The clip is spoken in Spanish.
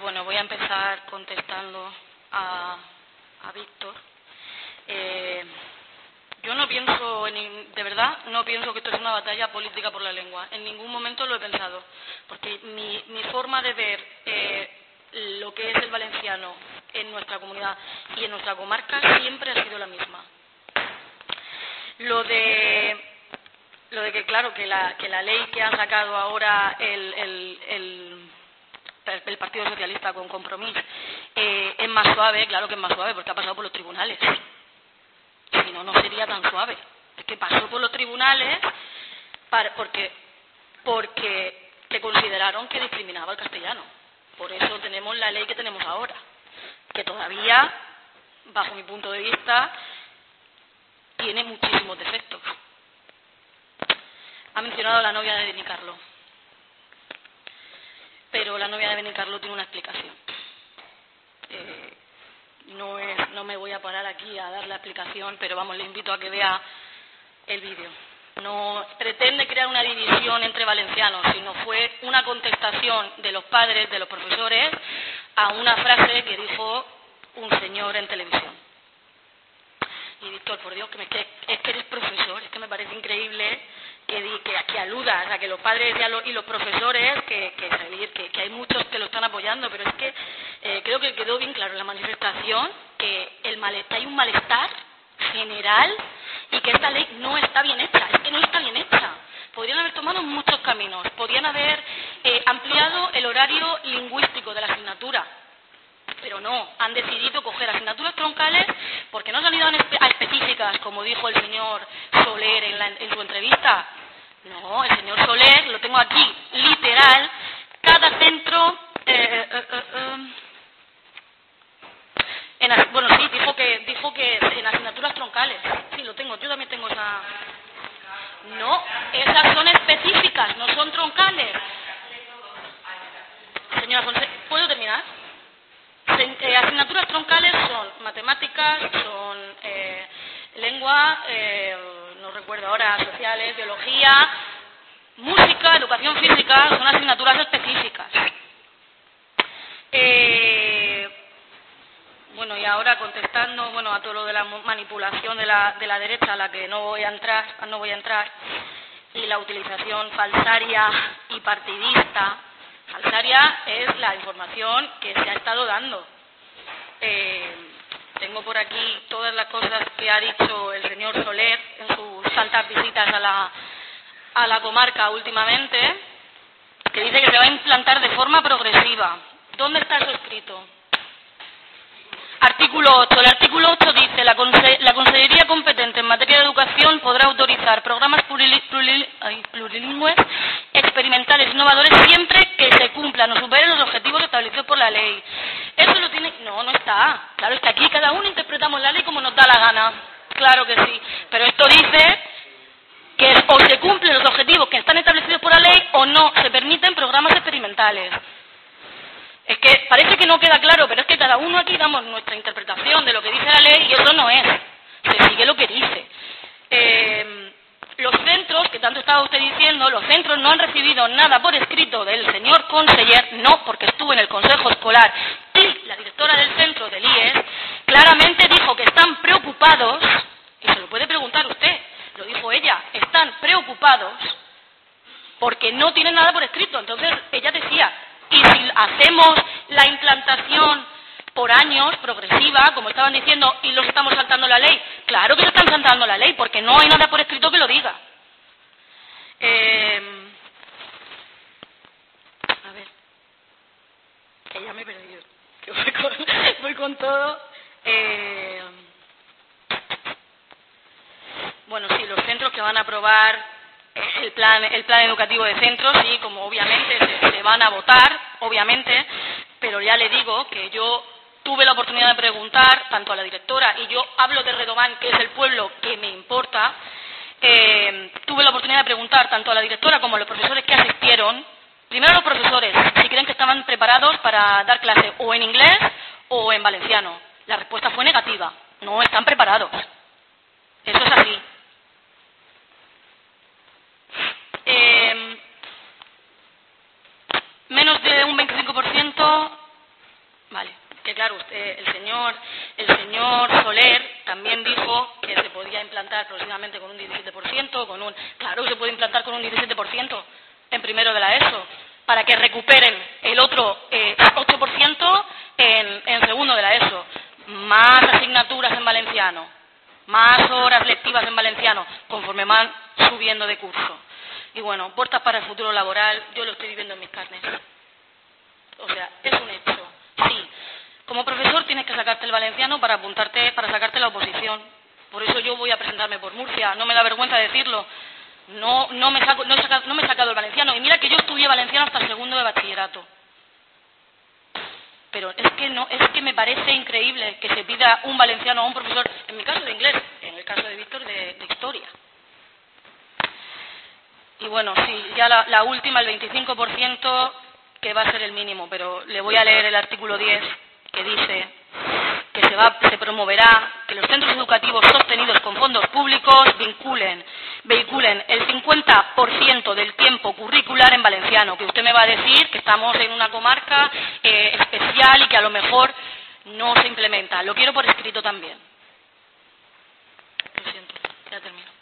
Bueno, voy a empezar contestando a Víctor. Yo no pienso, de verdad, no pienso que esto es una batalla política por la lengua. En ningún momento lo he pensado, porque mi forma de ver lo que es el valenciano en nuestra comunidad y en nuestra comarca siempre ha sido la misma. Lo de que, claro, que la ley que han sacado ahora el Partido Socialista con Compromís es más suave, claro que es más suave, porque ha pasado por los tribunales. Si no, no sería tan suave. Es que pasó por los tribunales porque que consideraron que discriminaba al castellano. Por eso tenemos la ley que tenemos ahora, que todavía, bajo mi punto de vista, tiene muchísimos defectos. Ha mencionado a la novia de Benicarló, pero la novia de Benicarló tiene una explicación. No me voy a parar aquí a dar la explicación, pero vamos, le invito a que vea el vídeo. No pretende crear una división entre valencianos, sino fue una contestación de los padres, de los profesores, a una frase que dijo un señor en televisión. Y Víctor, por Dios, es que eres profesor, es que me parece increíble que aludas a que los padres y los profesores, que hay muchos que lo están apoyando, pero es que creo que quedó bien claro en la manifestación que hay un malestar general y que esta ley no está bien hecha, es que no está bien hecha. Podrían haber tomado muchos caminos, podrían haber ampliado el horario lingüístico de la asignatura, pero no, han decidido coger asignaturas troncales porque no se han ido a específicas, como dijo el señor Soler en su entrevista. No, el señor Soler, lo tengo aquí, literal, cada centro... Bueno, sí, dijo que en asignaturas troncales. Sí, lo tengo, yo también tengo esa... No, esas son específicas, no son troncales. Señora Fonseca, ¿puedo terminar? Asignaturas troncales son matemáticas, son lengua, no recuerdo ahora, sociales, biología, música, educación física, son asignaturas específicas. Bueno, y ahora contestando a todo lo de la manipulación de la derecha, a la que no voy a entrar, y la utilización falsaria y partidista. Falsaria es la información que se ha estado dando. Tengo por aquí todas las cosas que ha dicho el señor Soler en sus tantas visitas a la comarca últimamente, que dice que se va a implantar de forma progresiva. ¿Dónde está eso escrito? Artículo 8. El artículo 8 dice: la Consellería competente en materia de educación podrá autorizar programas plurilingües, experimentales, innovadores, siempre que se cumplan o superen los objetivos establecidos por la ley. Eso lo tiene... No está. Claro, es que aquí cada uno interpretamos la ley como nos da la gana. Claro que sí. Pero esto dice que o se cumplen los objetivos que están establecidos por la ley o no se permiten programas experimentales. Es que parece que no queda claro, pero es que cada uno aquí damos nuestra interpretación de lo que dice la ley y eso no es. Se sigue lo que dice. Los centros, que tanto estaba usted diciendo, los centros no han recibido nada por escrito del señor conseller, no, porque estuvo en el consejo escolar. Y la directora del centro, del IES, claramente dijo que están preocupados, y se lo puede preguntar usted, lo dijo ella, están preocupados porque no tienen nada por escrito. Entonces ella decía... Y si hacemos la implantación por años, progresiva, como estaban diciendo, y los estamos saltando la ley, claro que se están saltando la ley, porque no hay nada por escrito que lo diga. A ver, que ya me he perdido, que voy con todo. Bueno, sí, los centros que van a aprobar el plan educativo de centros, sí, como obviamente se van a votar, obviamente, pero ya le digo que yo tuve la oportunidad de preguntar tanto a la directora, y yo hablo de Redován, que es el pueblo que me importa, tuve la oportunidad de preguntar tanto a la directora como a los profesores que asistieron, primero a los profesores, si creen que estaban preparados para dar clase o en inglés o en valenciano. La respuesta fue negativa, no están preparados. Eso es así. Menos de un 25% porque claro, el señor Soler también dijo que se podía implantar progresivamente con un 17%, claro, se puede implantar con un 17% en primero de la ESO, para que recuperen el otro 8% en segundo de la ESO. Más asignaturas en valenciano, más horas lectivas en valenciano, conforme van subiendo de curso. Y bueno, puertas para el futuro laboral, yo lo estoy viviendo en mis carnes. O sea, es un hecho. Sí, como profesor tienes que sacarte el valenciano para sacarte la oposición. Por eso yo voy a presentarme por Murcia, no me da vergüenza decirlo. No me he sacado el valenciano. Y mira que yo estudié valenciano hasta el segundo de bachillerato. Pero es que me parece increíble que se pida un valenciano a un profesor, en mi caso de inglés, en el caso de Víctor de historia. Y bueno, sí, ya la última, el 25%, que va a ser el mínimo, pero le voy a leer el artículo 10, que dice que se promoverá que los centros educativos sostenidos con fondos públicos vehiculen el 50% del tiempo curricular en valenciano, que usted me va a decir que estamos en una comarca especial y que a lo mejor no se implementa. Lo quiero por escrito también. Lo siento, ya termino.